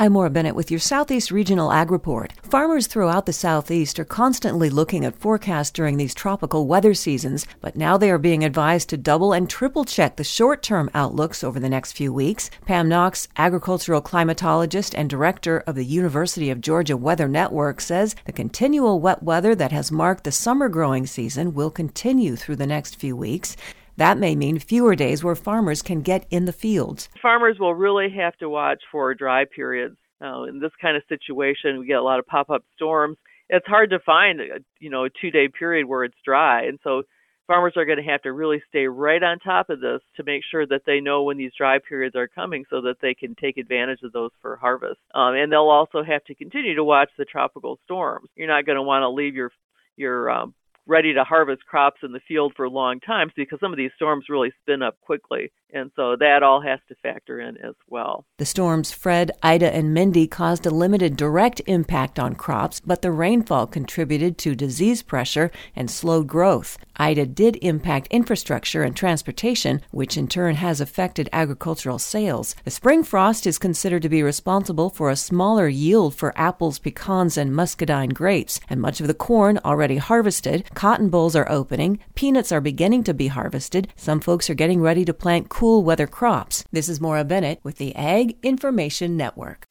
I'm Maura Bennett with your Southeast Regional Ag Report. Farmers throughout the Southeast are constantly looking at forecasts during these tropical weather seasons, but now they are being advised to double and triple check the short-term outlooks over the next few weeks. Pam Knox, agricultural climatologist and director of the University of Georgia Weather Network, says the continual wet weather that has marked the summer growing season will continue through the next few weeks. That may mean fewer days where farmers can get in the fields. Farmers will really have to watch for dry periods. In this kind of situation, we get a lot of pop-up storms. It's hard to find, a 2-day period where it's dry. And so farmers are going to have to really stay right on top of this to make sure that they know when these dry periods are coming so that they can take advantage of those for harvest. And they'll also have to continue to watch the tropical storms. You're not going to want to leave your ready to harvest crops in the field for long times because some of these storms really spin up quickly. And so that all has to factor in as well. The storms Fred, Ida, and Mindy caused a limited direct impact on crops, but the rainfall contributed to disease pressure and slowed growth. Ida did impact infrastructure and transportation, which in turn has affected agricultural sales. The spring frost is considered to be responsible for a smaller yield for apples, pecans, and muscadine grapes, and much of the corn already harvested. Cotton bolls are opening. Peanuts are beginning to be harvested. Some folks are getting ready to plant cool weather crops. This is Maura Bennett with the Ag Information Network.